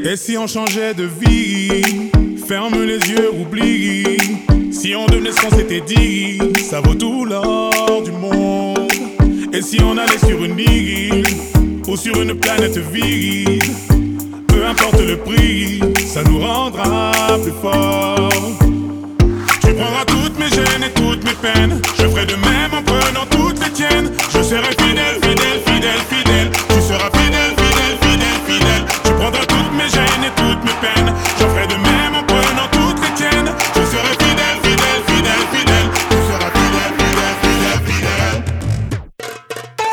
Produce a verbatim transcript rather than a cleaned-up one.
Et si on changeait de vie? Ferme les yeux, oublie. Si on devenait ce qu'on s'était dit, ça vaut tout l'or du monde. Et si on allait sur une île ou sur une planète vide, peu importe le prix, ça nous rendra plus forts. Tu prendras toutes mes gênes et toutes mes peines, je ferai de même en prenant tout.